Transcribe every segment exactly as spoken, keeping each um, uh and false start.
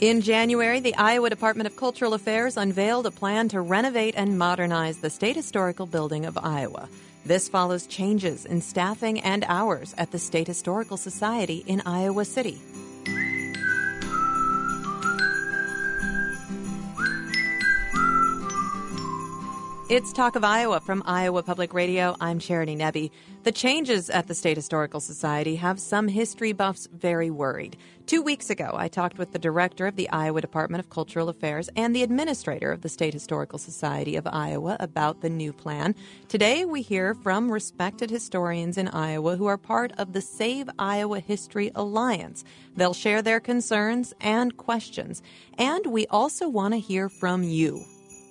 In January, the Iowa Department of Cultural Affairs unveiled a plan to renovate and modernize the State Historical Building of Iowa. This follows changes in staffing and hours at the State Historical Society in Iowa City. It's Talk of Iowa from Iowa Public Radio. I'm Charity Nebbe. The changes at the State Historical Society have some history buffs very worried. Two weeks ago, I talked with the director of the Iowa Department of Cultural Affairs and the administrator of the State Historical Society of Iowa about the new plan. Today, we hear from respected historians in Iowa who are part of the Save Iowa History Alliance. They'll share their concerns and questions. And we also want to hear from you.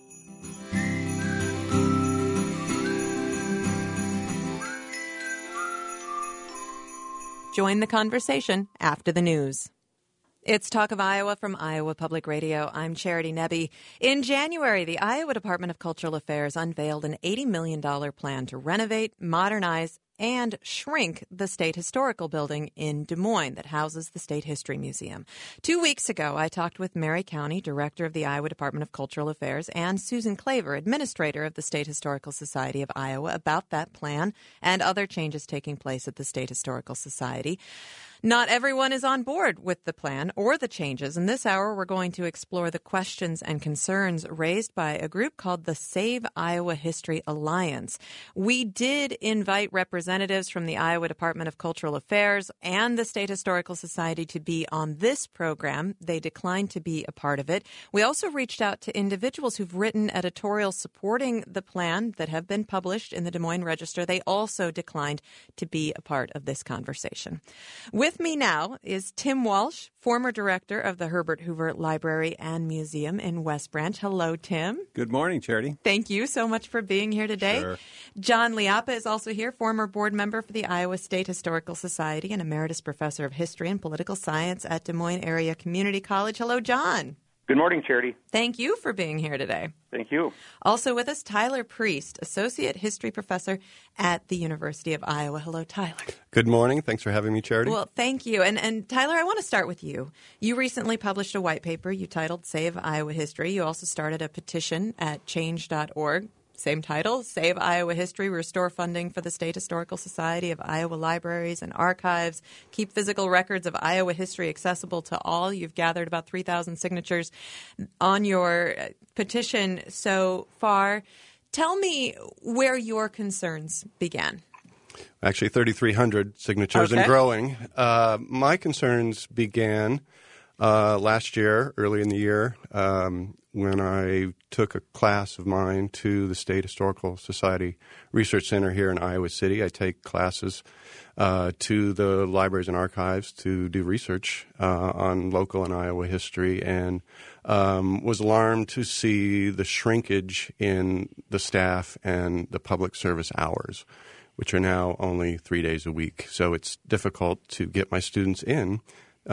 Join the conversation after the news. It's Talk of Iowa from Iowa Public Radio. I'm Charity Nebbe. In January, the Iowa Department of Cultural Affairs unveiled an eighty million dollars plan to renovate, modernize, and shrink the State Historical Building in Des Moines that houses the State History Museum. Two weeks ago, I talked with Mary County, director of the Iowa Department of Cultural Affairs, and Susan Claver, administrator of the State Historical Society of Iowa, about that plan and other changes taking place at the State Historical Society. Not everyone is on board with the plan or the changes. In this hour, we're going to explore the questions and concerns raised by a group called the Save Iowa History Alliance. We did invite representatives from the Iowa Department of Cultural Affairs and the State Historical Society to be on this program. They declined to be a part of it. We also reached out to individuals who've written editorials supporting the plan that have been published in the Des Moines Register. They also declined to be a part of this conversation. With With me now is Tim Walsh, former director of the Herbert Hoover Library and Museum in West Branch. Hello, Tim. Good morning, Charity. Thank you so much for being here today. Sure. John Liappa is also here, former board member for the Iowa State Historical Society and emeritus professor of history and political science at Des Moines Area Community College. Hello, John. Good morning, Charity. Thank you for being here today. Thank you. Also with us, Tyler Priest, associate history professor at the University of Iowa. Hello, Tyler. Good morning. Thanks for having me, Charity. Well, thank you. And, and Tyler, I want to start with you. You recently published a white paper you titled Save Iowa History. You also started a petition at change dot org. Same title, Save Iowa History, restore funding for the State Historical Society of Iowa Libraries and Archives, keep physical records of Iowa history accessible to all. You've gathered about three thousand signatures on your petition so far. Tell me where your concerns began. Actually, thirty-three hundred signatures okay. and growing. Uh, my concerns began uh, last year, early in the year, um, when I took a class of mine to the State Historical Society Research Center here in Iowa City. I take classes uh, to the libraries and archives to do research uh, on local and Iowa history, and um, was alarmed to see the shrinkage in the staff and the public service hours, which are now only three days a week. So it's difficult to get my students in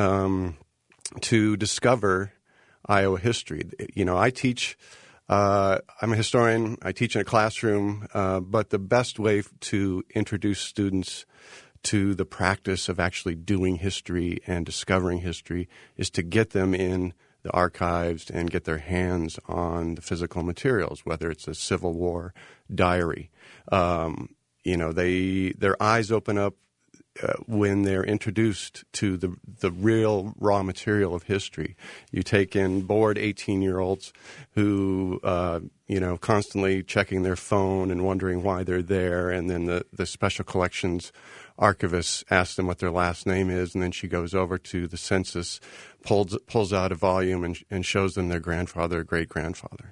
um, to discover Iowa history. You know, I teach, uh, I'm a historian, I teach in a classroom, uh, but the best way to introduce students to the practice of actually doing history and discovering history is to get them in the archives and get their hands on the physical materials, whether it's a Civil War diary. Um, you know, they their eyes open up Uh, when they're introduced to the the real raw material of history. You take in bored eighteen-year-olds who, uh, you know, constantly checking their phone and wondering why they're there, and then the, the special collections archivist asks them what their last name is, and then she goes over to the census, pulls pulls out a volume and, and shows them their grandfather or great-grandfather.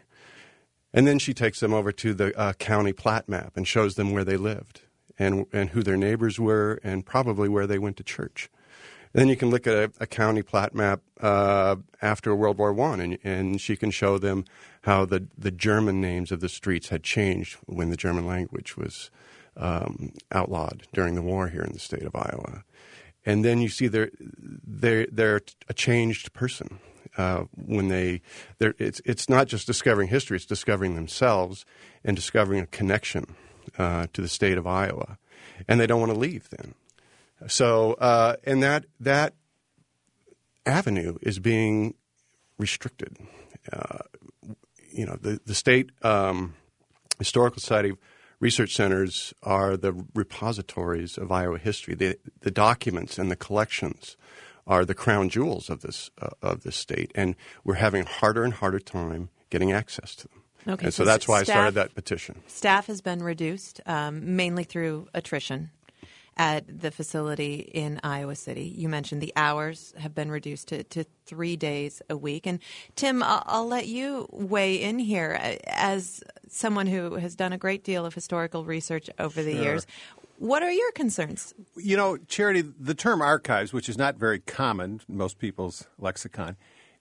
And then she takes them over to the uh, county plat map and shows them where they lived, and and who their neighbors were, and probably where they went to church. And then you can look at a, a county plat map uh, after World War One, and, and she can show them how the, the German names of the streets had changed when the German language was um, outlawed during the war here in the state of Iowa. And then you see they're, they're, they're a changed person. Uh, when they, it's it's not just discovering history; it's discovering themselves and discovering a connection uh, to the state of Iowa, and they don't want to leave. Then, so uh, and that that avenue is being restricted. Uh, you know, the, the state um, Historical Society research centers are the repositories of Iowa history. The, the documents and the collections are the crown jewels of this uh, of this state, and we're having a harder and harder time getting access to them. Okay, and so, so that's why staff, I started that petition. Staff has been reduced, um, mainly through attrition at the facility in Iowa City. You mentioned the hours have been reduced to, to three days a week. And Tim, I'll, I'll let you weigh in here as someone who has done a great deal of historical research over the Sure. years. What are your concerns? You know, Charity, the term archives, which is not very common in most people's lexicon,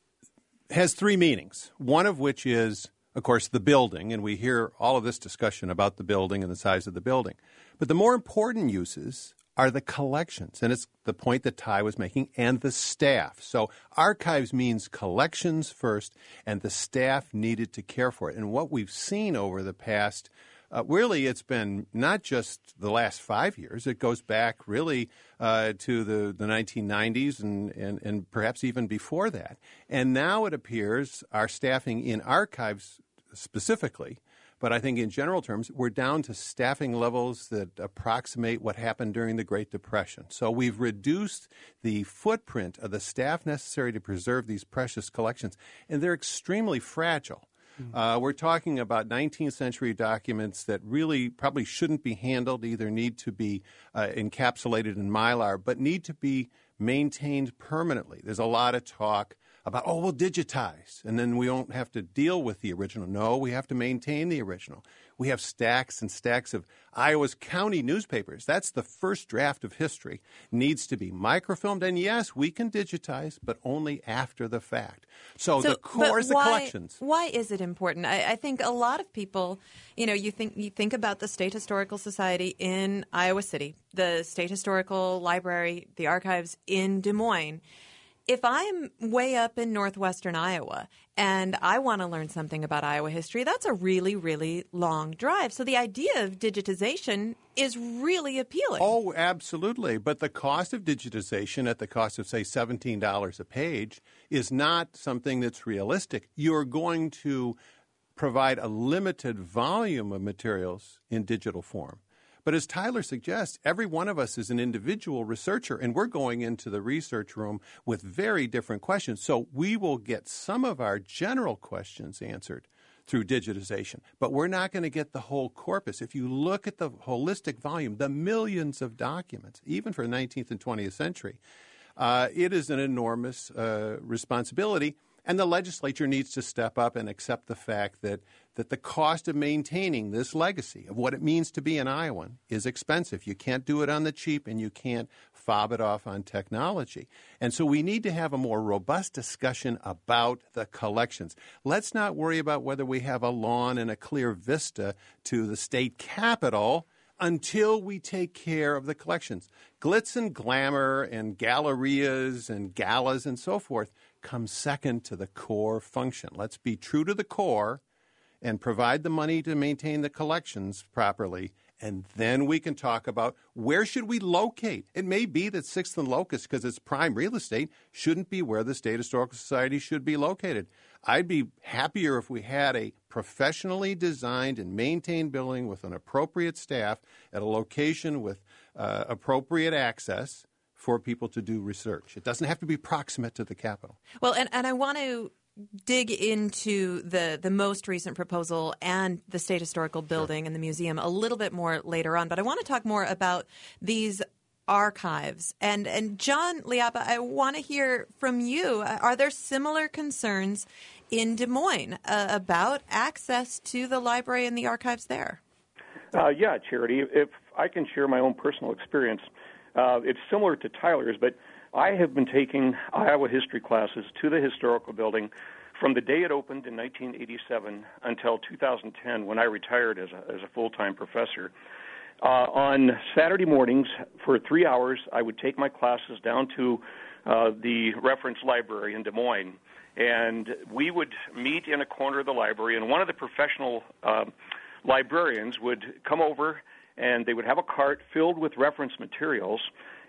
has three meanings, one of which is, of course, the building, and we hear all of this discussion about the building and the size of the building. But the more important uses are the collections, and it's the point that Ty was making, and the staff. So archives means collections first, and the staff needed to care for it. And what we've seen over the past Uh, really, it's been not just the last five years. It goes back really uh, to the, the nineteen nineties and, and, and perhaps even before that. And now it appears our staffing in archives specifically, but I think in general terms, we're down to staffing levels that approximate what happened during the Great Depression. So we've reduced the footprint of the staff necessary to preserve these precious collections, and they're extremely fragile. Uh, we're talking about nineteenth century documents that really probably shouldn't be handled, either need to be uh, encapsulated in Mylar, but need to be maintained permanently. There's a lot of talk about, oh, we'll digitize, and then we don't have to deal with the original. No, we have to maintain the original. We have stacks and stacks of Iowa's county newspapers. That's the first draft of history. Needs to be microfilmed, and yes, we can digitize, but only after the fact. So, so the core is the why, collections. Why is it important? I, I think a lot of people, you know, you think you think about the State Historical Society in Iowa City, the State Historical Library, the archives in Des Moines. If I'm way up in northwestern Iowa and I want to learn something about Iowa history, that's a really, really long drive. So the idea of digitization is really appealing. Oh, absolutely. But the cost of digitization at the cost of, say, seventeen dollars a page is not something that's realistic. You're going to provide a limited volume of materials in digital form. But as Tyler suggests, every one of us is an individual researcher, and we're going into the research room with very different questions. So we will get some of our general questions answered through digitization, but we're not going to get the whole corpus. If you look at the holistic volume, the millions of documents, even for the nineteenth and twentieth century, uh, it is an enormous uh, responsibility. And the legislature needs to step up and accept the fact that, that the cost of maintaining this legacy of what it means to be an Iowan is expensive. You can't do it on the cheap, and you can't fob it off on technology. And so we need to have a more robust discussion about the collections. Let's not worry about whether we have a lawn and a clear vista to the state capitol until we take care of the collections. Glitz and glamour and gallerias and galas and so forth come second to the core function. Let's be true to the core and provide the money to maintain the collections properly, and then we can talk about where should we locate. It may be that Sixth and Locust, because it's prime real estate, shouldn't be where the State Historical Society should be located. I'd be happier if we had a professionally designed and maintained building with an appropriate staff at a location with uh, appropriate access for people to do research. It doesn't have to be proximate to the Capitol. Well, and, and I want to dig into the, the most recent proposal and the State Historical Building sure. and the museum a little bit more later on, but I want to talk more about these archives. And, and John Liapa, I want to hear from you. Are there similar concerns in Des Moines uh, about access to the library and the archives there? Uh, yeah, Charity. If I can share my own personal experience, uh, it's similar to Tyler's, but I have been taking Iowa history classes to the historical building from the day it opened in nineteen eighty-seven until two thousand ten, when I retired as a, as a full-time professor. Uh, on Saturday mornings for three hours, I would take my classes down to uh, the reference library in Des Moines, and we would meet in a corner of the library, and one of the professional uh, librarians would come over, and they would have a cart filled with reference materials,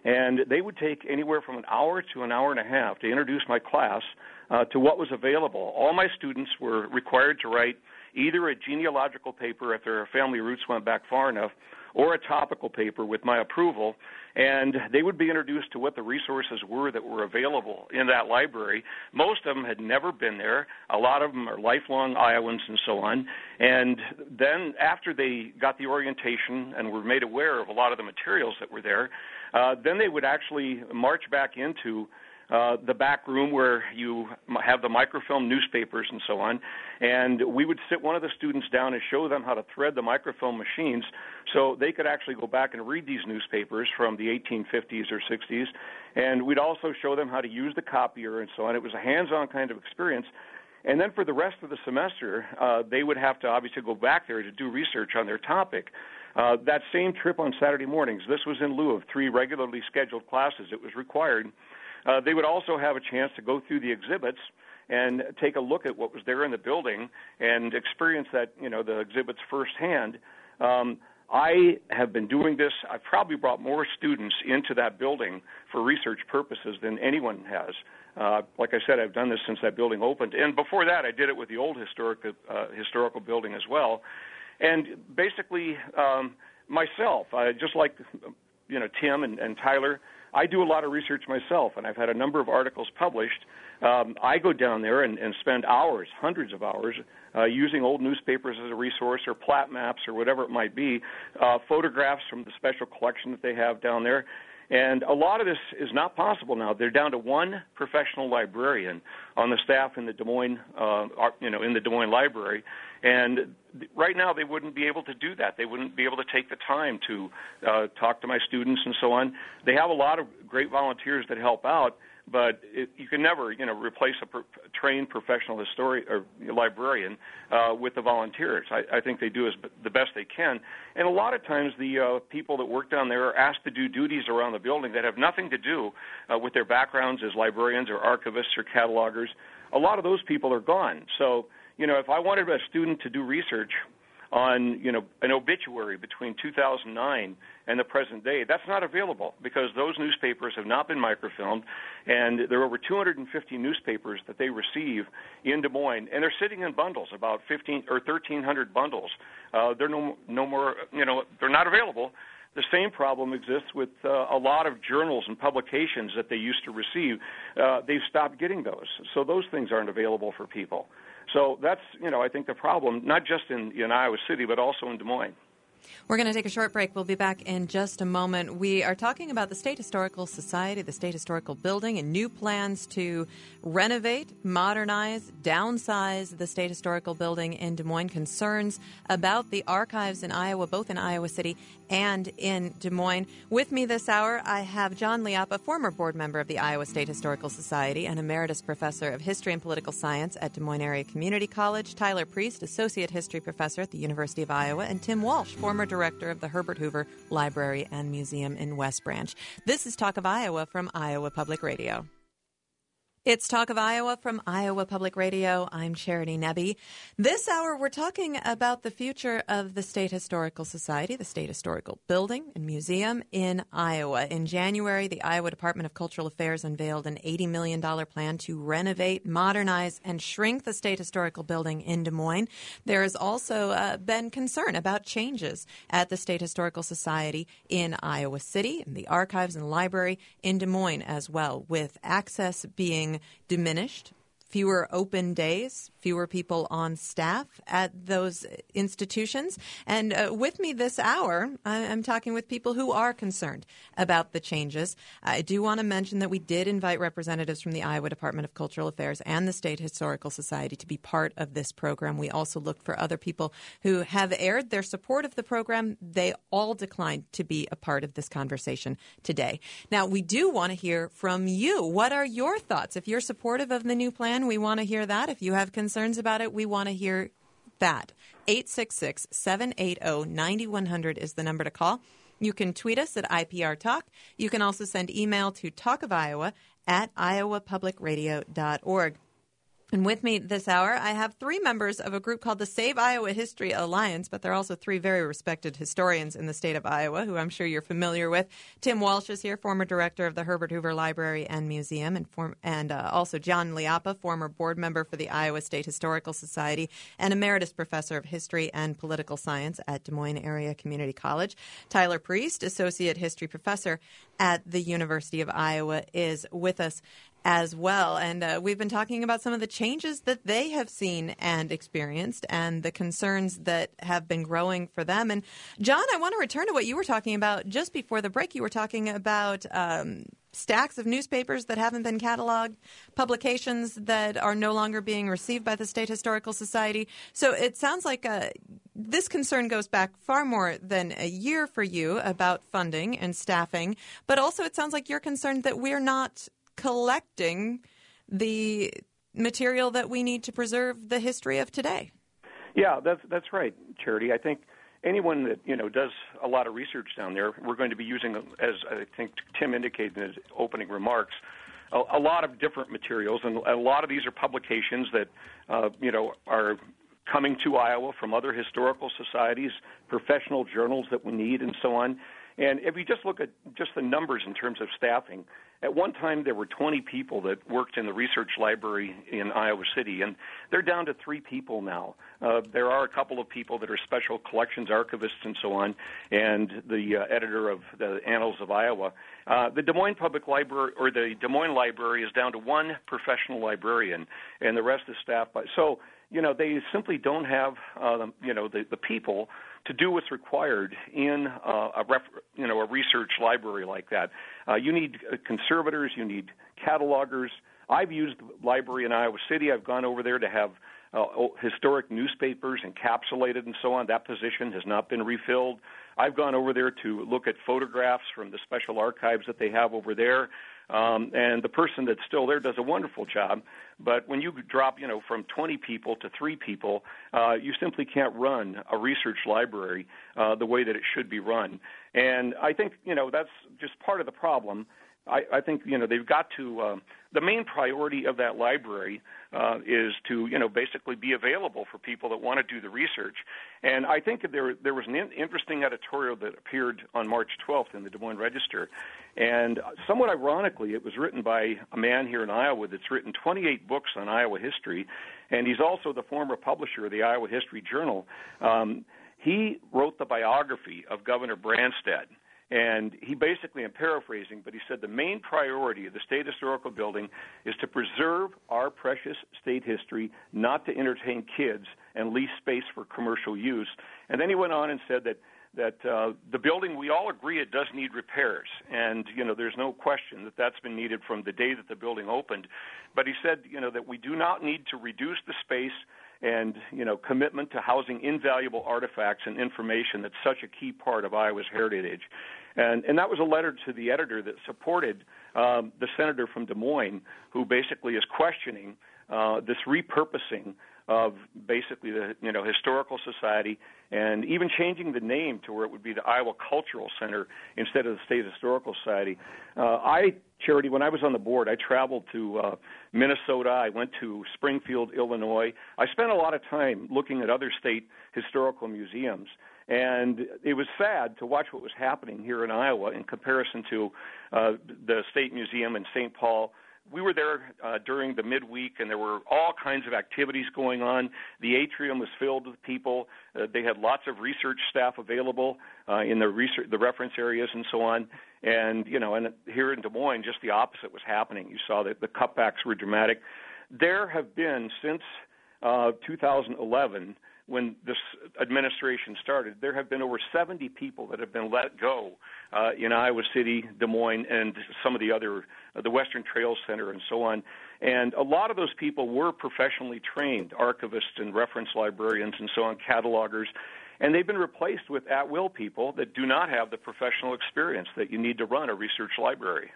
And they would take anywhere from an hour to an hour and a half to introduce my class uh, to what was available. All my students were required to write either a genealogical paper if their family roots went back far enough, or a topical paper with my approval, and they would be introduced to what the resources were that were available in that library. Most of them had never been there. A lot of them are lifelong Iowans and so on. And then after they got the orientation and were made aware of a lot of the materials that were there, uh, then they would actually march back into Uh, the back room where you have the microfilm newspapers and so on, and we would sit one of the students down and show them how to thread the microfilm machines so they could actually go back and read these newspapers from the eighteen fifties or sixties, and we'd also show them how to use the copier and so on. It was a hands-on kind of experience. And then for the rest of the semester, uh, they would have to obviously go back there to do research on their topic. Uh, that same trip on Saturday mornings, this was in lieu of three regularly scheduled classes. It was required. Uh, they would also have a chance to go through the exhibits and take a look at what was there in the building and experience that, you know, the exhibits firsthand. Um, I have been doing this. I've probably brought more students into that building for research purposes than anyone has. Uh, like I said, I've done this since that building opened. And before that, I did it with the old historic, uh, historical building as well. And basically, um, myself, I, just like, you know, Tim and, and Tyler, I do a lot of research myself, and I've had a number of articles published. Um, I go down there and, and spend hours, hundreds of hours, uh, using old newspapers as a resource or plat maps or whatever it might be, uh, photographs from the special collection that they have down there. And a lot of this is not possible now. They're down to one professional librarian on the staff in the Des Moines, uh, you know, in the Des Moines Library. And right now they wouldn't be able to do that. They wouldn't be able to take the time to uh, talk to my students and so on. They have a lot of great volunteers that help out, but it, you can never, you know, replace a, per, a trained professional historian or librarian uh, with the volunteers. I, I think they do as b- the best they can. And a lot of times the uh, people that work down there are asked to do duties around the building that have nothing to do uh, with their backgrounds as librarians or archivists or catalogers. A lot of those people are gone. So, you know, if I wanted a student to do research on, you know, an obituary between two thousand nine and the present day, that's not available because those newspapers have not been microfilmed, and there are over two hundred fifty newspapers that they receive in Des Moines, and they're sitting in bundles, about fifteen or thirteen hundred bundles. Uh, they're no no more, you know, they're not available. The same problem exists with uh, a lot of journals and publications that they used to receive. Uh, they've stopped getting those, so those things aren't available for people. So that's, you know, I think the problem, not just in, in Iowa City, but also in Des Moines. We're going to take a short break. We'll be back in just a moment. We are talking about the State Historical Society, the State Historical Building, and new plans to renovate, modernize, downsize the State Historical Building in Des Moines, concerns about the archives in Iowa, both in Iowa City and in Des Moines. With me this hour, I have John Liappa, former board member of the Iowa State Historical Society and emeritus professor of history and political science at Des Moines Area Community College, Tyler Priest, associate history professor at the University of Iowa, and Tim Walsh, former director of the Herbert Hoover Library and Museum in West Branch. This is Talk of Iowa from Iowa Public Radio. It's Talk of Iowa from Iowa Public Radio. I'm Charity Nebbe. This hour, we're talking about the future of the State Historical Society, the State Historical Building and Museum in Iowa. In January, the Iowa Department of Cultural Affairs unveiled an eighty million dollars plan to renovate, modernize, and shrink the State Historical Building in Des Moines. There has also uh, been concern about changes at the State Historical Society in Iowa City, and the archives and library in Des Moines as well, with access being diminished, fewer open days, fewer people on staff at those institutions. And uh, with me this hour, I'm talking with people who are concerned about the changes. I do want to mention that we did invite representatives from the Iowa Department of Cultural Affairs and the State Historical Society to be part of this program. We also looked for other people who have aired their support of the program. They all declined to be a part of this conversation today. Now, we do want to hear from you. What are your thoughts? If you're supportive of the new plan, we want to hear that. If you have concerns about it, we want to hear that. eight six six, seven eight zero, nine one zero zero is the number to call. You can tweet us at I P R Talk. You can also send email to talkofiowa at iowa public radio dot org. And with me this hour, I have three members of a group called the Save Iowa History Alliance, but they're also three very respected historians in the state of Iowa, who I'm sure you're familiar with. Tim Walsh is here, former director of the Herbert Hoover Library and Museum, and form, and uh, also John Liappa, former board member for the Iowa State Historical Society and emeritus professor of history and political science at Des Moines Area Community College. Tyler Priest, associate history professor at the University of Iowa, is with us as well. And uh, we've been talking about some of the changes that they have seen and experienced and the concerns that have been growing for them. And John, I want to return to what you were talking about just before the break. You were talking about um, stacks of newspapers that haven't been cataloged, publications that are no longer being received by the State Historical Society. So it sounds like uh, this concern goes back far more than a year for you about funding and staffing, but also it sounds like you're concerned that we're not collecting the material that we need to preserve the history of today. Yeah, that's that's right, Charity. I think anyone that you know does a lot of research down there, we're going to be using, as I think Tim indicated in his opening remarks, a, a lot of different materials, and a lot of these are publications that uh, you know are coming to Iowa from other historical societies, professional journals that we need, and so on. And if you just look at just the numbers in terms of staffing, at one time there were twenty people that worked in the research library in Iowa City, and they're down to three people now. Uh, there are a couple of people that are special collections archivists and so on, and the uh, editor of the Annals of Iowa. Uh, the Des Moines Public Library, or the Des Moines Library, is down to one professional librarian, and the rest is staffed by. So, you know, they simply don't have, uh, you know, the, the people to do what's required in uh, a ref, you know a research library like that. Uh, you need conservators, you need catalogers. I've used the library in Iowa City. I've gone over there to have uh, historic newspapers encapsulated and so on. That position has not been refilled. I've gone over there to look at photographs from the special archives that they have over there. Um, and the person that's still there does a wonderful job. But when you drop, you know, from twenty people to three people, uh, you simply can't run a research library uh, the way that it should be run. And I think, you know, that's just part of the problem. I, I think, you know, they've got to, uh, the main priority of that library uh, is to, you know, basically be available for people that want to do the research. And I think there there was an in- interesting editorial that appeared on March twelfth in the Des Moines Register. And somewhat ironically, it was written by a man here in Iowa that's written twenty-eight books on Iowa history, and he's also the former publisher of the Iowa History Journal. Um, he wrote the biography of Governor Branstad. And he basically, I'm paraphrasing, but he said the main priority of the State Historical Building is to preserve our precious state history, not to entertain kids and lease space for commercial use. And then he went on and said that that uh, the building, we all agree it does need repairs. And, you know, there's no question that that's been needed from the day that the building opened. But he said, you know, that we do not need to reduce the space and, you know, commitment to housing invaluable artifacts and information that's such a key part of Iowa's heritage. And, and that was a letter to the editor that supported um, the senator from Des Moines, who basically is questioning uh, this repurposing of basically the, you know, Historical Society, and even changing the name to where it would be the Iowa Cultural Center instead of the State Historical Society. Uh, I, Charity, when I was on the board, I traveled to uh, Minnesota. I went to Springfield, Illinois. I spent a lot of time looking at other state historical museums. And it was sad to watch what was happening here in Iowa in comparison to uh, the State Museum in Saint Paul. We were there uh, during the midweek, and there were all kinds of activities going on. The atrium was filled with people. Uh, they had lots of research staff available uh, in the research, the reference areas, and so on. And you know, and here in Des Moines, just the opposite was happening. You saw that the cutbacks were dramatic. There have been since uh, two thousand eleven. When this administration started, there have been over seventy people that have been let go uh, in Iowa City, Des Moines, and some of the other, uh, the Western Trails Center and so on. And a lot of those people were professionally trained, archivists and reference librarians and so on, catalogers, and they've been replaced with at-will people that do not have the professional experience that you need to run a research library.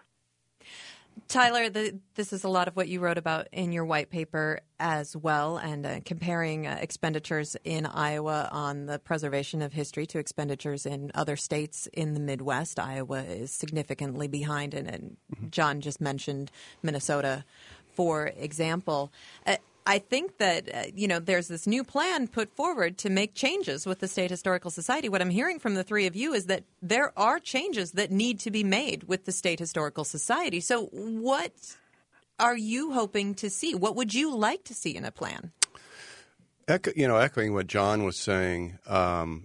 Tyler, the, this is a lot of what you wrote about in your white paper as well, and uh, comparing uh, expenditures in Iowa on the preservation of history to expenditures in other states in the Midwest. Iowa is significantly behind, and, and John just mentioned Minnesota, for example. Uh, I think that, uh, you know, there's this new plan put forward to make changes with the State Historical Society. What I'm hearing from the three of you is that there are changes that need to be made with the State Historical Society. So what are you hoping to see? What would you like to see in a plan? Echo, you know, echoing what John was saying, um,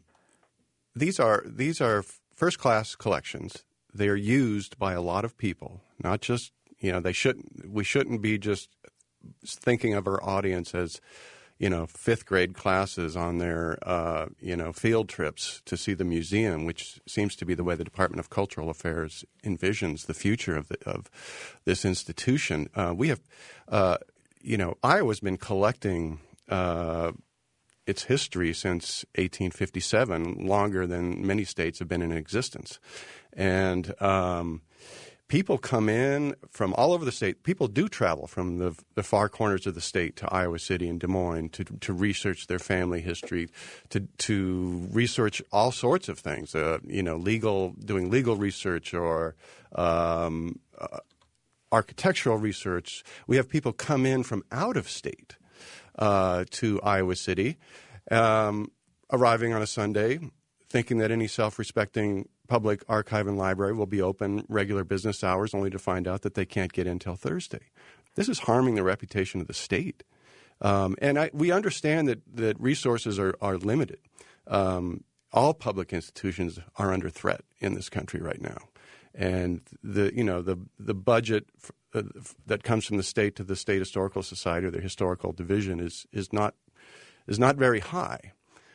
these are these are first-class collections. They are used by a lot of people, not just, you know, they shouldn't, we shouldn't be just thinking of our audience as, you know, fifth grade classes on their, uh, you know, field trips to see the museum, which seems to be the way the Department of Cultural Affairs envisions the future of the, of this institution. Uh, we have, uh, you know, Iowa's been collecting uh, its history since eighteen fifty-seven, longer than many states have been in existence. And um, people come in from all over the state. People do travel from the, the far corners of the state to Iowa City and Des Moines to to research their family history, to to research all sorts of things. Uh, you know, legal, doing legal research or um, uh, architectural research. We have people come in from out of state uh, to Iowa City, um, arriving on a Sunday, thinking that any self-respecting public archive and library will be open regular business hours, only to find out that they can't get in till Thursday. This is harming the reputation of the state. Um, and I, we understand that, that resources are, are limited. Um, all public institutions are under threat in this country right now. And the you know the the budget f- uh, f- that comes from the state to the State Historical Society or the historical division is is not is not very high.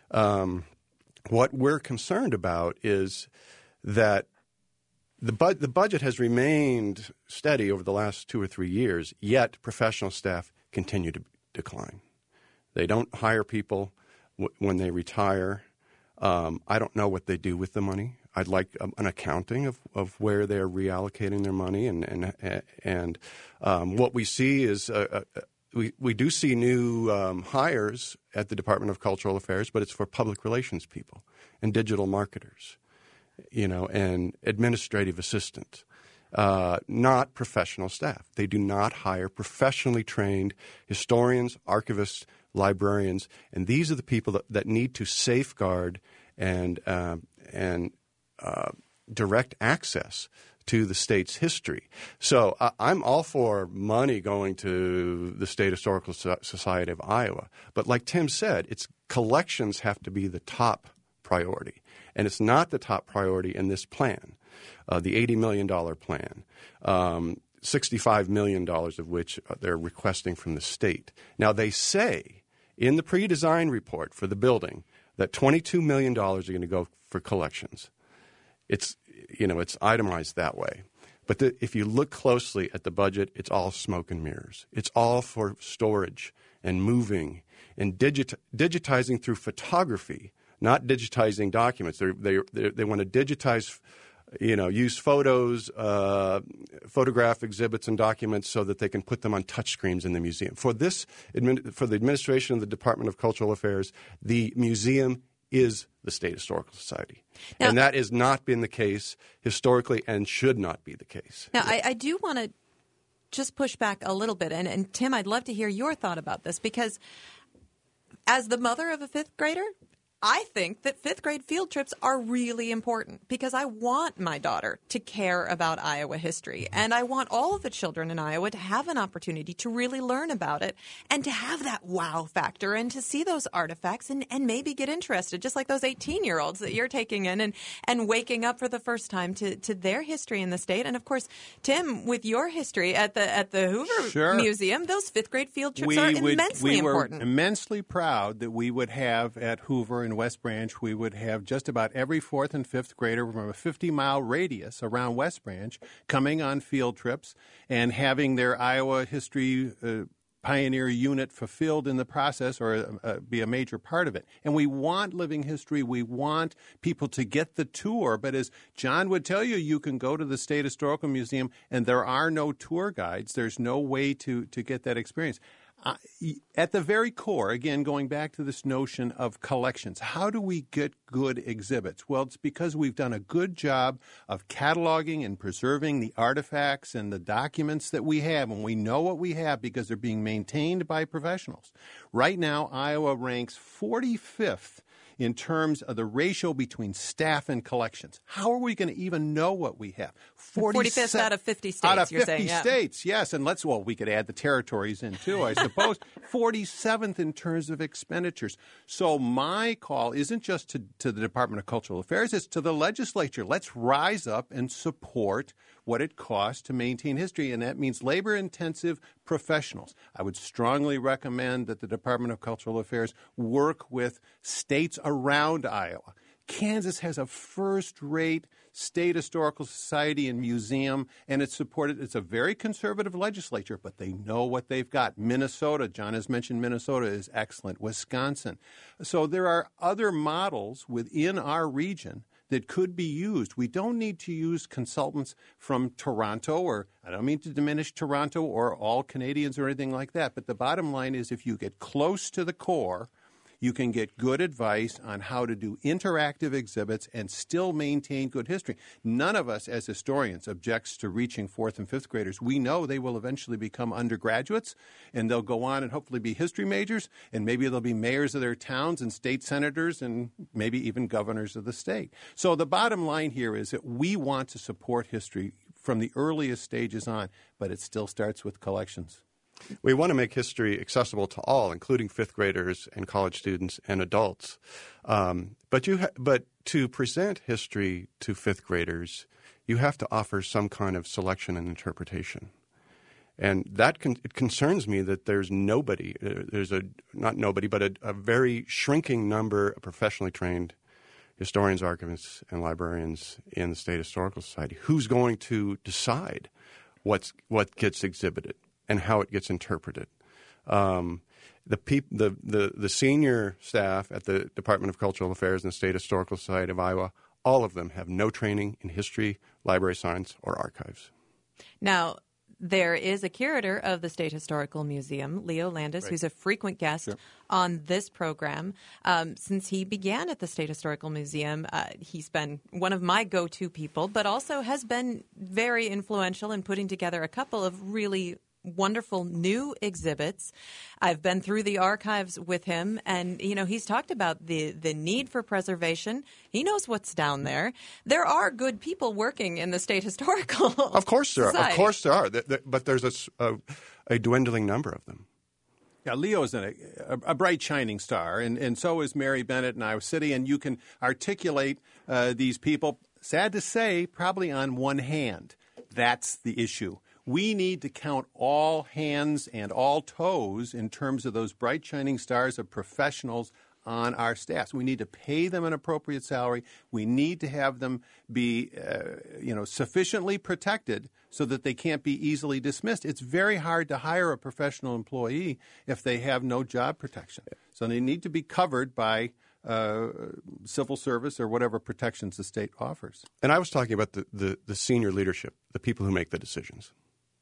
Um, what we're concerned about is that the, bu- the budget has remained steady over the last two or three years, yet professional staff continue to decline. They don't hire people w- when they retire. Um, I don't know what they do with the money. I'd like um, an accounting of, of where they're reallocating their money. And and, and um, what we see is uh, uh, we, we do see new um, hires at the Department of Cultural Affairs, but it's for public relations people and digital marketers, you know, and administrative assistants, uh, not professional staff. They do not hire professionally trained historians, archivists, librarians, and these are the people that, that need to safeguard and uh, and uh, direct access to the state's history. So uh, I'm all for money going to the State Historical Society of Iowa, but like Tim said, its collections have to be the top priority. And it's not the top priority in this plan, uh, the eighty million dollars plan, um, sixty-five million dollars of which they're requesting from the state. Now, they say in the pre-design report for the building that twenty-two million dollars are going to go for collections. It's, you know, it's itemized that way. But the, if you look closely at the budget, it's all smoke and mirrors. It's all for storage and moving and digit, digitizing through photography, not digitizing documents. They're, they they they want to digitize, you know, use photos, uh, photograph exhibits and documents so that they can put them on touchscreens in the museum. For this, for the administration of the Department of Cultural Affairs, the museum is the State Historical Society. Now, and that has not been the case historically and should not be the case. Now, I, I do want to just push back a little bit. And, and Tim, I'd love to hear your thought about this, because as the mother of a fifth grader, I think that fifth grade field trips are really important because I want my daughter to care about Iowa history, and I want all of the children in Iowa to have an opportunity to really learn about it and to have that wow factor and to see those artifacts and, and maybe get interested, just like those eighteen-year-olds that you're taking in and, and waking up for the first time to, to their history in the state. And, of course, Tim, with your history at the at the Hoover sure. Museum, those fifth grade field trips we are would, immensely we were important. immensely proud that we would have at Hoover in West Branch, we would have just about every fourth and fifth grader from a fifty-mile radius around West Branch coming on field trips and having their Iowa history uh, pioneer unit fulfilled in the process or uh, be a major part of it. And we want living history. We want people to get the tour. But as John would tell you, you can go to the State Historical Museum and there are no tour guides. There's no way to, to get that experience. Uh, at the very core, again, going back to this notion of collections, how do we get good exhibits? Well, it's because we've done a good job of cataloging and preserving the artifacts and the documents that we have, and we know what we have because they're being maintained by professionals. Right now, Iowa ranks forty-fifth in terms of the ratio between staff and collections. How are we going to even know what we have? forty-fifth out of fifty states, Out of you're fifty saying, yeah. states, yes. And let's, well, we could add the territories in too, I suppose. forty-seventh in terms of expenditures. So my call isn't just to, to the Department of Cultural Affairs, it's to the legislature. Let's rise up and support what it costs to maintain history, and that means labor-intensive professionals. I would strongly recommend that the Department of Cultural Affairs work with states around Iowa. Kansas has a first-rate state historical society and museum, and it's supported. It's a very conservative legislature, but they know what they've got. Minnesota, John has mentioned Minnesota, is excellent. Wisconsin. So there are other models within our region that could be used. We don't need to use consultants from Toronto, or I don't mean to diminish Toronto or all Canadians or anything like that, but the bottom line is if you get close to the core, you can get good advice on how to do interactive exhibits and still maintain good history. None of us as historians objects to reaching fourth and fifth graders. We know they will eventually become undergraduates, and they'll go on and hopefully be history majors, and maybe they'll be mayors of their towns and state senators and maybe even governors of the state. So the bottom line here is that we want to support history from the earliest stages on, but it still starts with collections. We want to make history accessible to all, including fifth graders and college students and adults. Um, but you, ha- but to present history to fifth graders, you have to offer some kind of selection and interpretation. And that con- it concerns me that there's nobody, uh, there's a not nobody, but a, a very shrinking number of professionally trained historians, archivists, and librarians in the State Historical Society. Who's going to decide what's what gets exhibited and how it gets interpreted? Um, the, peop- the the the senior staff at the Department of Cultural Affairs and the State Historical Society of Iowa, all of them have no training in history, library science, or archives. Now, there is a curator of the State Historical Museum, Leo Landis, Right. who's a frequent guest Sure. on this program. Um, since he began at the State Historical Museum, uh, he's been one of my go-to people, but also has been very influential in putting together a couple of really wonderful new exhibits. I've been through the archives with him, and you know he's talked about the the need for preservation. He knows what's down there. There are good people working in the State Historical Of course there Society. are. Of course there are. Th- th- But there's a, s- a, a dwindling number of them. Yeah, Leo is a, a, a bright, shining star, and, and so is Mary Bennett in Iowa City, and you can articulate uh, these people, sad to say, probably on one hand. That's the issue. We need to count all hands and all toes in terms of those bright, shining stars of professionals on our staffs. We need to pay them an appropriate salary. We need to have them be, uh, you know, sufficiently protected so that they can't be easily dismissed. It's very hard to hire a professional employee if they have no job protection. So they need to be covered by uh, civil service or whatever protections the state offers. And I was talking about the, the, the senior leadership, the people who make the decisions.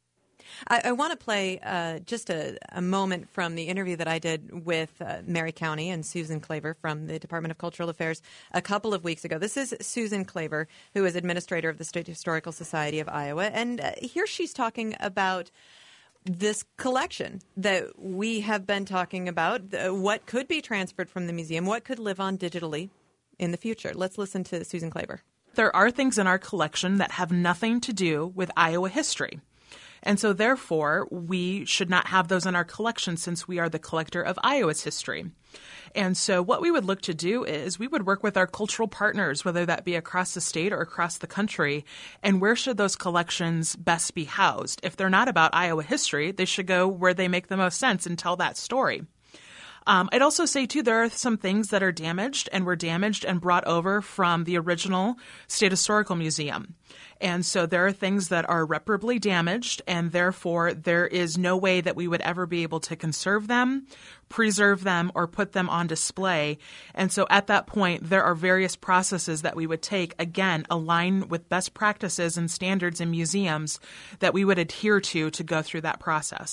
I, I want to play uh, just a, a moment from the interview that I did with uh, Mary County and Susan Claver from the Department of Cultural Affairs a couple of weeks ago. This is Susan Claver, who is administrator of the State Historical Society of Iowa. And uh, here she's talking about this collection that we have been talking about, uh, what could be transferred from the museum, what could live on digitally in the future. Let's listen to Susan Claver. There are things in our collection that have nothing to do with Iowa history. And so, therefore, we should not have those in our collection since we are the collector of Iowa's history. And so what we would look to do is we would work with our cultural partners, whether that be across the state or across the country, and where should those collections best be housed? If they're not about Iowa history, they should go where they make the most sense and tell that story. Um, I'd also say, too, there are some things that are damaged and were damaged and brought over from the original State Historical Museum. And so there are things that are irreparably damaged, and therefore there is no way that we would ever be able to conserve them, preserve them, or put them on display. And so at that point, there are various processes that we would take, again, align with best practices and standards in museums that we would adhere to to go through that process.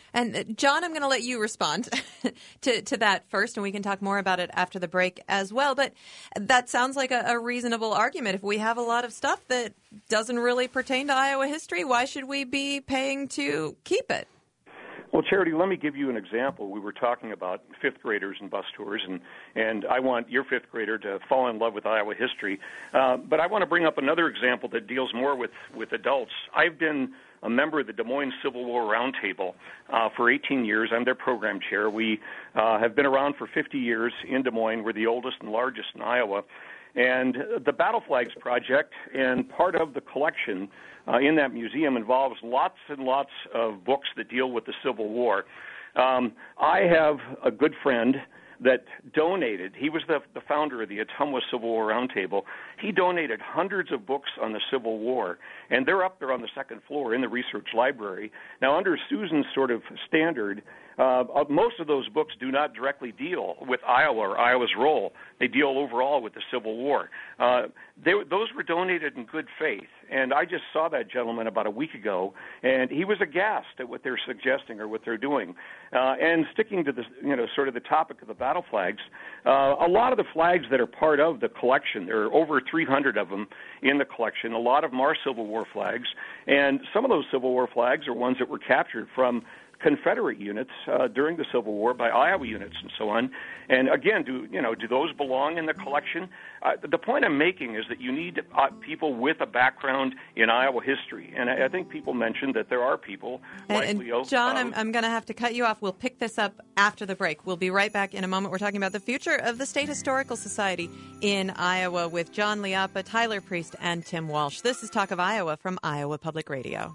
And uh, John, I'm going to let you respond to, to that first, and we can talk more about it after the break as well. But that sounds like a, a reasonable argument. If we have a lot of stuff that doesn't really pertain to Iowa history, why should we be paying to keep it? Well, Charity, let me give you an example. We were talking about fifth graders and bus tours, and, and I want your fifth grader to fall in love with Iowa history. Uh, but I want to bring up another example that deals more with, with adults. I've been a member of the Des Moines Civil War Roundtable uh, for eighteen years. I'm their program chair. We uh, have been around for fifty years in Des Moines. We're the oldest and largest in Iowa. And the Battle Flags Project and part of the collection uh, in that museum involves lots and lots of books that deal with the Civil War. Um, I have a good friend that donated. He was the, the founder of the Ottumwa Civil War Roundtable. He donated hundreds of books on the Civil War, and they're up there on the second floor in the research library. Now, under Susan's sort of standard, uh, most of those books do not directly deal with Iowa or Iowa's role. They deal overall with the Civil War. Uh, they, those were donated in good faith, and I just saw that gentleman about a week ago, and he was aghast at what they're suggesting or what they're doing. Uh, and sticking to the, you know, sort of the topic of the battle flags, uh, a lot of the flags that are part of the collection, there are over three hundred of them in the collection. A lot of them are Civil War flags, and some of those Civil War flags are ones that were captured from Confederate units uh, during the Civil War by Iowa units and so on. And again, do you know do those belong in the collection? Uh, the point I'm making is that you need uh, people with a background in Iowa history, and I, I think people mentioned that there are people like and, Leo. And John, um, I'm, I'm going to have to cut you off. We'll pick this up after the break. We'll be right back in a moment. We're talking about the future of the State Historical Society in Iowa with John Liappa, Tyler Priest, and Tim Walsh. This is Talk of Iowa from Iowa Public Radio.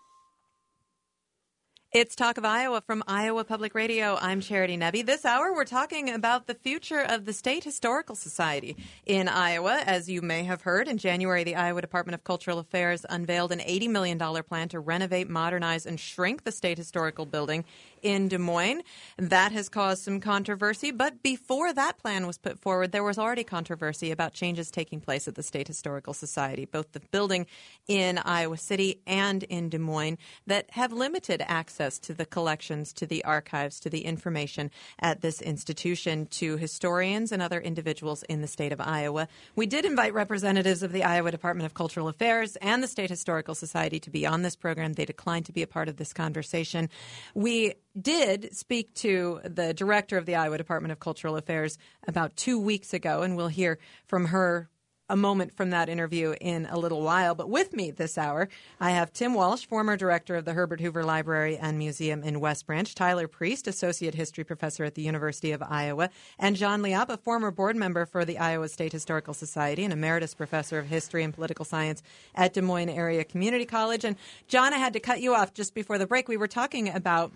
It's Talk of Iowa from Iowa Public Radio. I'm Charity Nebbe. This hour, we're talking about the future of the State Historical Society in Iowa. As you may have heard, in January, the Iowa Department of Cultural Affairs unveiled an eighty million dollars plan to renovate, modernize, and shrink the State Historical Building in Des Moines. That has caused some controversy, but before that plan was put forward, there was already controversy about changes taking place at the State Historical Society, both the building in Iowa City and in Des Moines, that have limited access to the collections, to the archives, to the information at this institution, to historians and other individuals in the state of Iowa. We did invite representatives of the Iowa Department of Cultural Affairs and the State Historical Society to be on this program. They declined to be a part of this conversation. We did speak to the director of the Iowa Department of Cultural Affairs about two weeks ago, and we'll hear from her a moment from that interview in a little while. But with me this hour, I have Tim Walsh, former director of the Herbert Hoover Library and Museum in West Branch, Tyler Priest, associate history professor at the University of Iowa, and John Liappa, former board member for the Iowa State Historical Society and emeritus professor of history and political science at Des Moines Area Community College. And John, I had to cut you off just before the break. We were talking about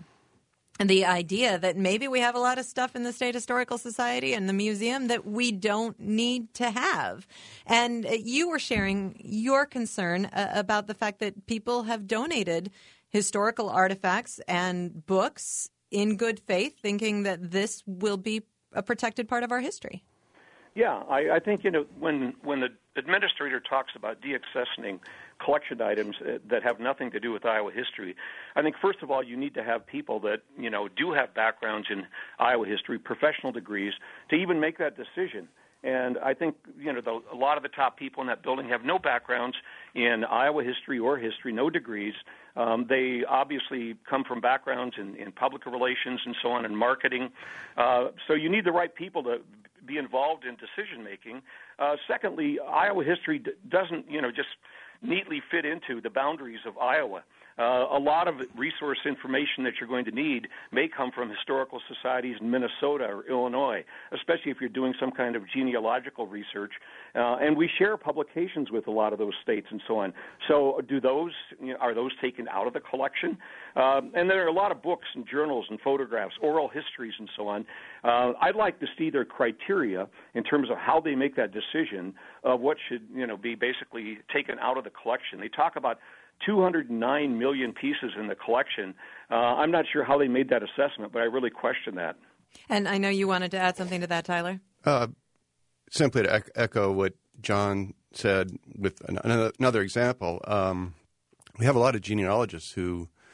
the idea that maybe we have a lot of stuff in the State Historical Society and the museum that we don't need to have. And you were sharing your concern uh, about the fact that people have donated historical artifacts and books in good faith, thinking that this will be a protected part of our history. Yeah, I, I think, you know, when when the administrator talks about deaccessioning collection items that have nothing to do with Iowa history, I think, first of all, you need to have people that, you know, do have backgrounds in Iowa history, professional degrees, to even make that decision. And I think, you know, the, a lot of the top people in that building have no backgrounds in Iowa history or history, no degrees. Um, they obviously come from backgrounds in, in public relations and so on, and marketing. Uh, so you need the right people to be involved in decision-making. Uh, secondly, Iowa history d- doesn't, you know, just neatly fit into the boundaries of Iowa. Uh, a lot of resource information that you're going to need may come from historical societies in Minnesota or Illinois, especially if you're doing some kind of genealogical research. Uh, and we share publications with a lot of those states and so on. So do those, you know, are those taken out of the collection? Um, and there are a lot of books and journals and photographs, oral histories and so on. Uh, I'd like to see their criteria in terms of how they make that decision of what should, you know, be basically taken out of the collection. They talk about two hundred nine million pieces in the collection. Uh, I'm not sure how they made that assessment, but I really question that. And I know you wanted to add something to that, Tyler. Uh, simply to ec- echo what John said with an- another example, um, we have a lot of genealogists who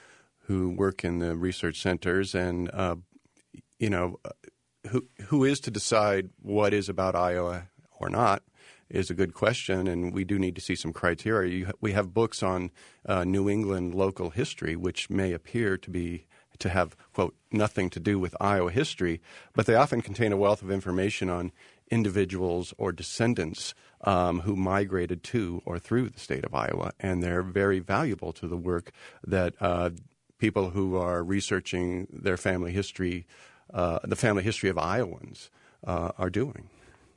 who work in the research centers, and uh, you know, who who is to decide what is about Iowa or not is a good question, and we do need to see some criteria. You, we have books on uh, New England local history, which may appear to be to have, quote, nothing to do with Iowa history, but they often contain a wealth of information on individuals or descendants um, who migrated to or through the state of Iowa, and they're very valuable to the work that uh, people who are researching their family history, uh, the family history of Iowans, uh, are doing.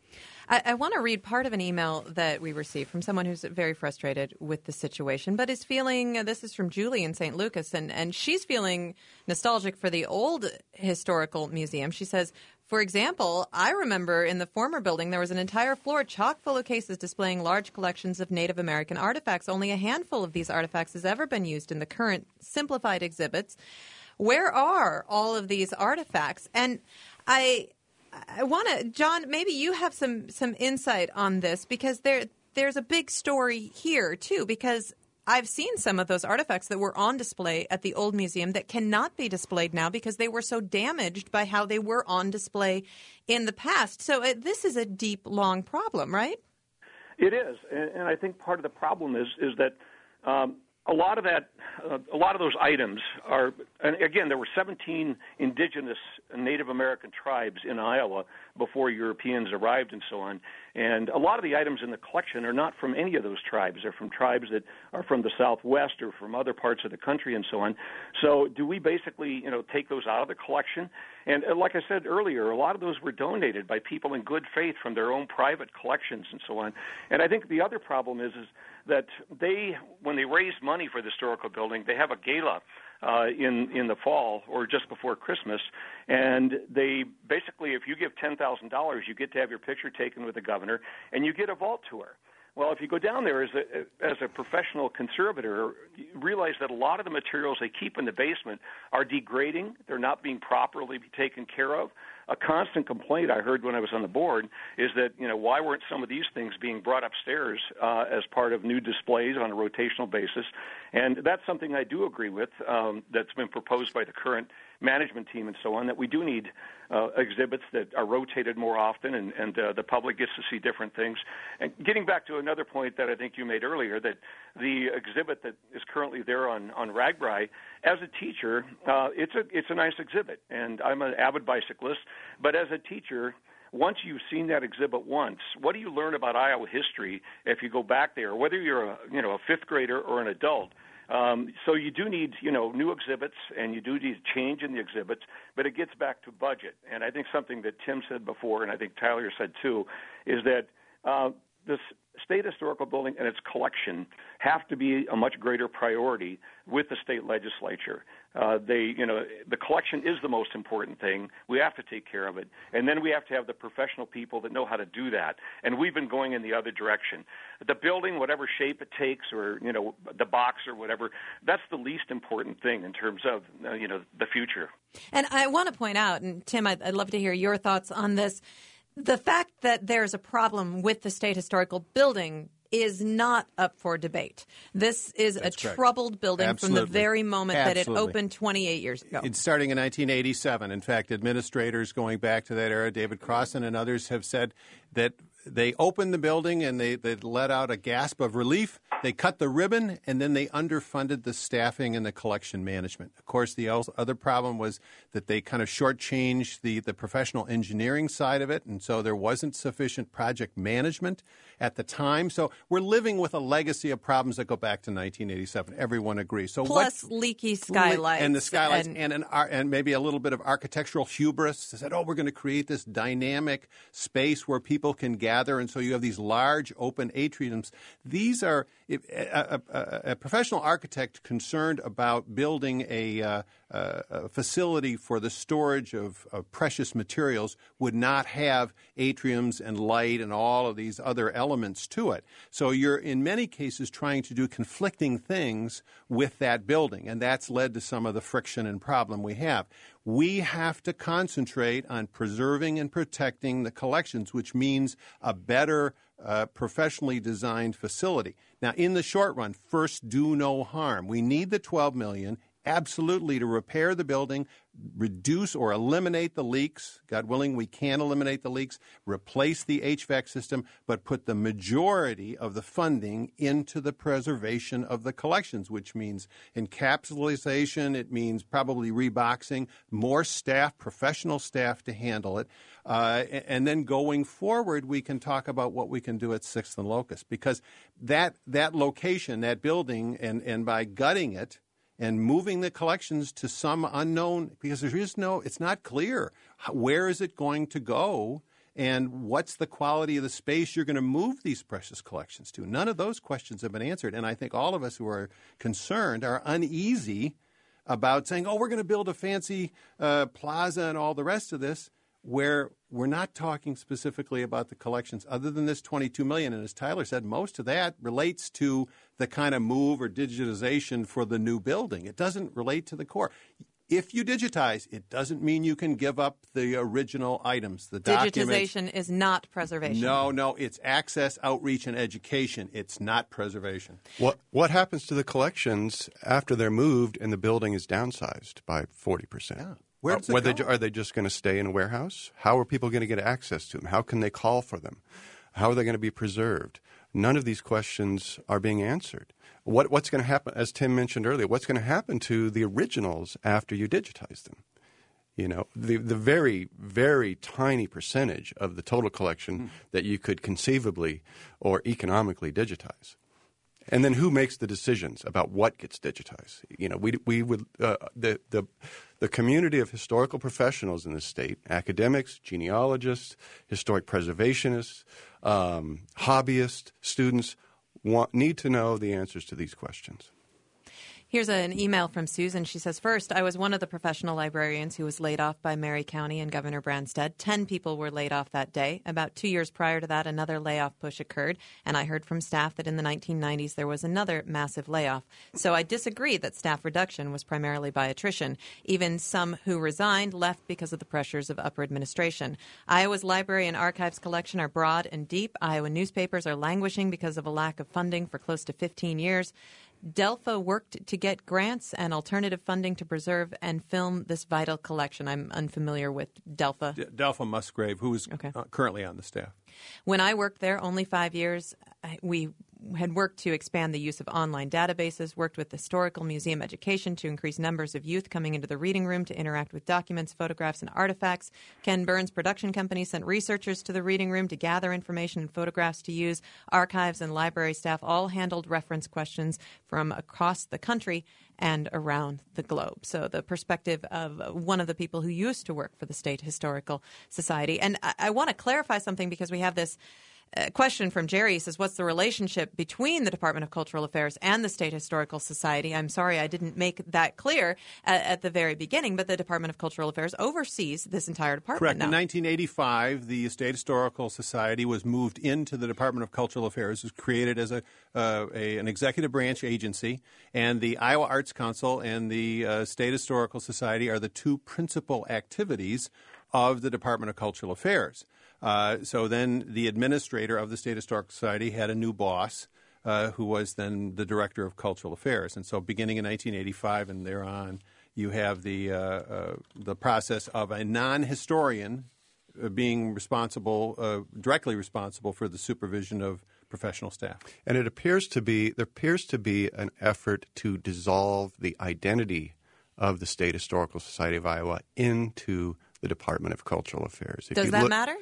I, I want to read part of an email that we received from someone who's very frustrated with the situation, but is feeling, this is from Julie in Saint Lucas, and, and she's feeling nostalgic for the old historical museum. She says, for example, I remember in the former building there was an entire floor chock full of cases displaying large collections of Native American artifacts. Only a handful of these artifacts has ever been used in the current simplified exhibits. Where are all of these artifacts? And I... I want to, John, maybe you have some, some insight on this, because there there's a big story here, too, because I've seen some of those artifacts that were on display at the old museum that cannot be displayed now because they were so damaged by how they were on display in the past. So uh, this is a deep, long problem, right? It is, and, and I think part of the problem is is that um, a lot of that, uh, a lot of those items are, and again, there were seventeen indigenous Native American tribes in Iowa before Europeans arrived and so on. And a lot of the items in the collection are not from any of those tribes. They're from tribes that are from the Southwest or from other parts of the country and so on. So do we basically, you know, take those out of the collection? And uh, like I said earlier, a lot of those were donated by people in good faith from their own private collections and so on. And I think the other problem is, is that they, when they raise money for the historical building, they have a gala uh, in in the fall or just before Christmas, and they basically, if you give ten thousand dollars, you get to have your picture taken with the governor, and you get a vault tour. Well, if you go down there as a, as a professional conservator, you realize that a lot of the materials they keep in the basement are degrading. They're not being properly taken care of. A constant complaint I heard when I was on the board is that, you know, why weren't some of these things being brought upstairs uh, as part of new displays on a rotational basis? And that's something I do agree with um, that's been proposed by the current management team and so on, that we do need uh, exhibits that are rotated more often and, and uh, the public gets to see different things. And getting back to another point that I think you made earlier, that the exhibit that is currently there on, on RAGBRAI, as a teacher, uh, it's a it's a nice exhibit, and I'm an avid bicyclist, but as a teacher, once you've seen that exhibit once, what do you learn about Iowa history if you go back there, whether you're a, you know, a fifth grader or an adult? Um, so you do need, you know, new exhibits, and you do need change in the exhibits, but it gets back to budget. And I think something that Tim said before, and I think Tyler said too, is that uh, this state historical building and its collection have to be a much greater priority with the state legislature. Uh, they, you know, the collection is the most important thing. We have to take care of it. And then we have to have the professional people that know how to do that. And we've been going in the other direction. The building, whatever shape it takes, or, you know, the box or whatever, that's the least important thing in terms of, uh, you know, the future. And I want to point out, and Tim, I'd, I'd love to hear your thoughts on this, the fact that there's a problem with the state historical building is not up for debate. This is That's a correct. troubled building Absolutely. from the very moment Absolutely. that it opened twenty-eight years ago. It's starting in nineteen eighty-seven. In fact, administrators going back to that era, David Crossan and others, have said that they opened the building and they, they let out a gasp of relief. They cut the ribbon, and then they underfunded the staffing and the collection management. Of course, the other problem was that they kind of shortchanged the, the professional engineering side of it, and so there wasn't sufficient project management at the time. So we're living with a legacy of problems that go back to nineteen eighty-seven. Everyone agrees. So Plus what, leaky skylights. And the skylights, and, and, an, and maybe a little bit of architectural hubris. They said, oh, we're going to create this dynamic space where people can gather, and so you have these large open atriums. These are if, a, a, a professional architect concerned about building a, uh, a facility for the storage of, of precious materials would not have atriums and light and all of these other elements to it. So you're, in many cases, trying to do conflicting things with that building, and that's led to some of the friction and problem we have. We have to concentrate on preserving and protecting the collections, which means a better uh, professionally designed facility. Now, in the short run, first, do no harm. We need the twelve million dollars. absolutely to repair the building, reduce or eliminate the leaks. God willing, we can eliminate the leaks, replace the H V A C system, but put the majority of the funding into the preservation of the collections, which means encapsulation. It means probably reboxing, more staff, professional staff to handle it. Uh, and then going forward, we can talk about what we can do at sixth and Locust, because that that location, that building, and, and by gutting it, and moving the collections to some unknown, because there is no, it's not clear. Where is it going to go? And what's the quality of the space you're going to move these precious collections to? None of those questions have been answered. And I think all of us who are concerned are uneasy about saying, oh, we're going to build a fancy uh, plaza and all the rest of this, where we're not talking specifically about the collections other than this twenty-two million dollars. And as Tyler said, most of that relates to the kind of move or digitization for the new building. It doesn't relate to the core. If you digitize, it doesn't mean you can give up the original items, the documents. Digitization is not preservation. No, no, it's access, outreach, and education. It's not preservation. What what happens to the collections after they're moved and the building is downsized by forty percent? Yeah. Where does it are, go? they, are they just going to stay in a warehouse? How are people going to get access to them? How can they call for them? How are they going to be preserved? None of these questions are being answered. What, what's going to happen, as Tim mentioned earlier, what's going to happen to the originals after you digitize them? You know, the, the very, very tiny percentage of the total collection mm. that you could conceivably or economically digitize. And then who makes the decisions about what gets digitized? You know, we we would uh, the the the community of historical professionals in this state, academics, genealogists, historic preservationists, um, hobbyists, students, want, need to know the answers to these questions. Here's an email from Susan. She says, first, I was one of the professional librarians who was laid off by Mary County and Governor Branstad. Ten people were laid off that day. About two years prior to that, another layoff push occurred, and I heard from staff that in the nineteen nineties there was another massive layoff. So I disagree that staff reduction was primarily by attrition. Even some who resigned left because of the pressures of upper administration. Iowa's library and archives collection are broad and deep. Iowa newspapers are languishing because of a lack of funding for close to fifteen years. Delpha worked to get grants and alternative funding to preserve and film this vital collection. I'm unfamiliar with Delpha. D- Delpha Musgrave, who is okay. uh, currently on the staff. When I worked there, only five years, we had worked to expand the use of online databases, worked with historical museum education to increase numbers of youth coming into the reading room to interact with documents, photographs, and artifacts. Ken Burns' production company sent researchers to the reading room to gather information and photographs to use. Archives and library staff all handled reference questions from across the country and around the globe. So the perspective of one of the people who used to work for the State Historical Society. And I, I want to clarify something because we have this Uh, question from Jerry. He says, what's the relationship between the Department of Cultural Affairs and the State Historical Society? I'm sorry I didn't make that clear at, at the very beginning, but the Department of Cultural Affairs oversees this entire department Correct. now. In nineteen eighty-five, the State Historical Society was moved into the Department of Cultural Affairs. It was created as a, uh, a an executive branch agency, and the Iowa Arts Council and the uh, State Historical Society are the two principal activities of the Department of Cultural Affairs. Uh, so then the administrator of the State Historical Society had a new boss uh, who was then the director of cultural affairs. And so beginning in nineteen eighty-five and thereon, you have the, uh, uh, the process of a non-historian uh, being responsible, uh, directly responsible for the supervision of professional staff. And it appears to be, there appears to be an effort to dissolve the identity of the State Historical Society of Iowa into the Department of Cultural Affairs. If Does that look, matter?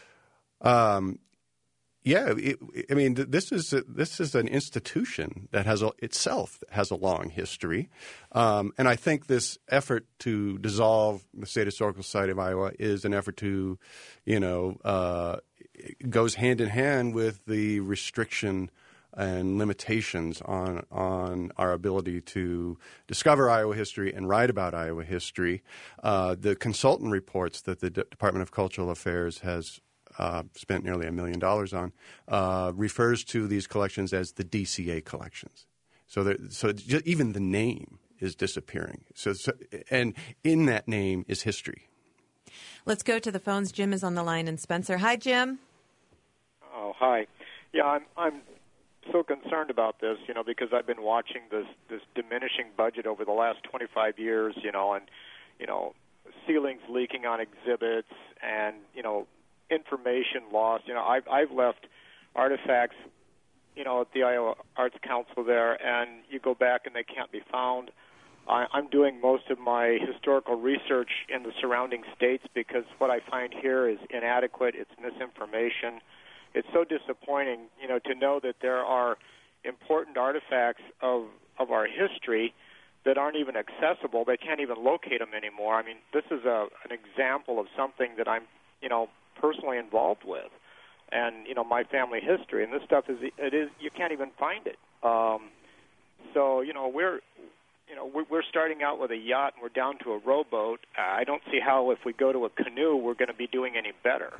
Um, yeah, it, I mean, this is a, this is an institution that has a, itself has a long history, um, and I think this effort to dissolve the State Historical Society of Iowa is an effort to, you know, uh, goes hand in hand with the restriction and limitations on on our ability to discover Iowa history and write about Iowa history. Uh, the consultant reports that the D- Department of Cultural Affairs has uh, spent nearly a million dollars on uh, refers to these collections as the D C A collections. So, there, so just, even the name is disappearing. So, so, and in that name is history. Let's go to the phones. Jim is on the line in Spencer. Hi, Jim. Oh, hi. Yeah, I'm I'm so concerned about this, you know, because I've been watching this this diminishing budget over the last twenty-five years, you know, and, you know, ceilings leaking on exhibits and, you know, information lost. You know, I've, I've left artifacts, you know, at the Iowa Arts Council there, and you go back and they can't be found. I, I'm doing most of my historical research in the surrounding states because what I find here is inadequate. It's misinformation. It's so disappointing, you know, to know that there are important artifacts of, of our history that aren't even accessible. They can't even locate them anymore. I mean, this is a, an example of something that I'm, you know, personally involved with, and you know, my family history. And this stuff is, it is, you can't even find it. Um, so, you know, we're, you know, we're, we're starting out with a yacht and we're down to a rowboat. Uh, I don't see how, if we go to a canoe, we're going to be doing any better.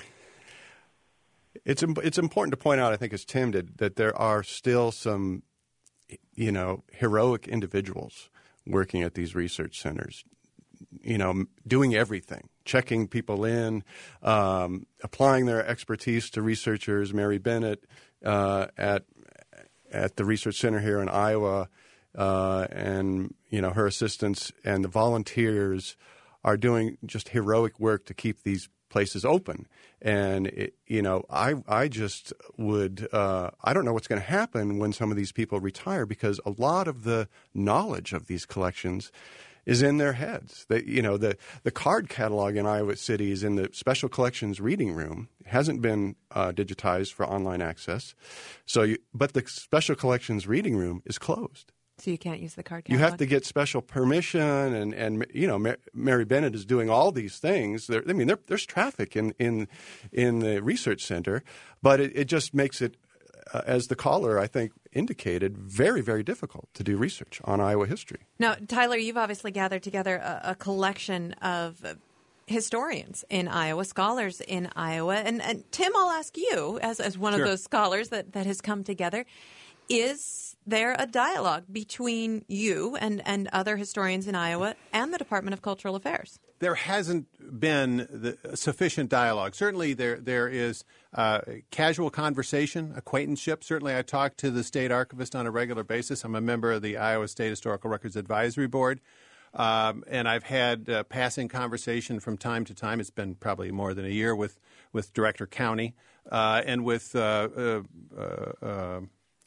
It's it's important to point out, I think, as Tim did, that there are still some, you know, heroic individuals working at these research centers, you know, doing everything, checking people in, um, applying their expertise to researchers. Mary Bennett uh, at at the research center here in Iowa, uh, and you know, her assistants and the volunteers are doing just heroic work to keep these places open. And, it, you know, I I just would, uh, I don't know what's going to happen when some of these people retire, because a lot of the knowledge of these collections is in their heads. They, you know, the, the card catalog in Iowa City is in the Special Collections Reading Room. It hasn't been uh, digitized for online access. So, you, but the Special Collections Reading Room is closed. So you can't use the card catalog? You have to get special permission, and, and you know, Ma- Mary Bennett is doing all these things. There, I mean, there, there's traffic in, in in the research center, but it, it just makes it, uh, as the caller, I think, indicated, very, very difficult to do research on Iowa history. Now, Tyler, you've obviously gathered together a, a collection of historians in Iowa, scholars in Iowa. And, and Tim, I'll ask you, as, as one Sure. of those scholars that, that has come together, is there a dialogue between you and, and other historians in Iowa and the Department of Cultural Affairs? There hasn't been the sufficient dialogue. Certainly there there is uh, casual conversation, acquaintanceship. Certainly I talk to the state archivist on a regular basis. I'm a member of the Iowa State Historical Records Advisory Board. Um, and I've had uh, passing conversation from time to time. It's been probably more than a year with, with Director County uh, and with uh, uh, uh, uh,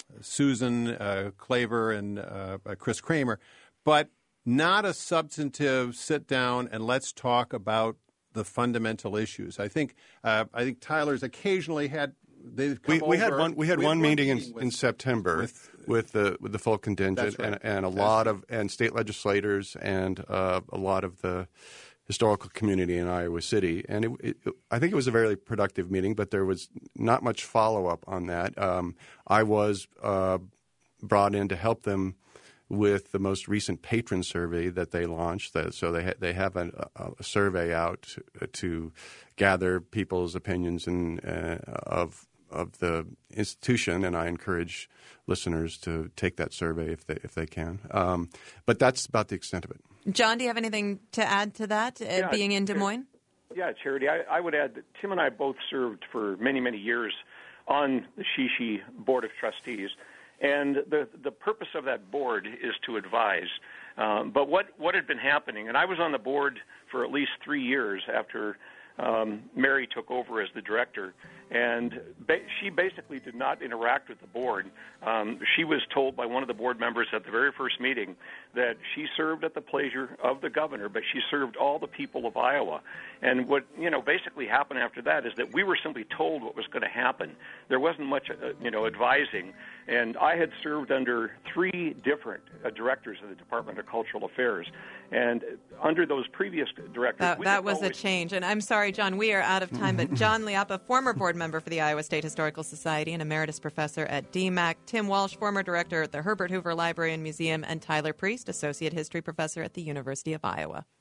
Susan uh, Claver and uh, Chris Kramer, but not a substantive sit down and let's talk about the fundamental issues. I think uh, I think Tyler's occasionally had they've come We, we had over. one we had We one meeting in, with, in September with, with the with the full contingent right. and, and a That's lot right. of and state legislators and uh, a lot of the historical community in Iowa City, and it, it, I think it was a very productive meeting, but there was not much follow-up on that. Um, I was uh, brought in to help them with the most recent patron survey that they launched. That, so they ha- they have a, a survey out to, to gather people's opinions and uh, of of the institution, and I encourage listeners to take that survey if they if they can. Um, but that's about the extent of it. John, do you have anything to add to that, uh, Yeah, being in Des Moines? Yeah, Charity, I, I would add that Tim and I both served for many, many years on the Shishi Board of Trustees. And the the purpose of that board is to advise. Um, but what, what had been happening, and I was on the board for at least three years after um, Mary took over as the director, and ba- she basically did not interact with the board. Um, she was told by one of the board members at the very first meeting that she served at the pleasure of the governor, but she served all the people of Iowa. And what, you know, basically happened after that is that we were simply told what was going to happen. There wasn't much, uh, you know, advising. And I had served under three different uh, directors of the Department of Cultural Affairs. And under those previous directors, That, we that didn't was a always- change. And I'm sorry, John, we are out of time, but John Liappa, former board member for the Iowa State Historical Society and emeritus professor at D M A C, Tim Walsh, former director at the Herbert Hoover Library and Museum, and Tyler Priest, associate history professor at the University of Iowa.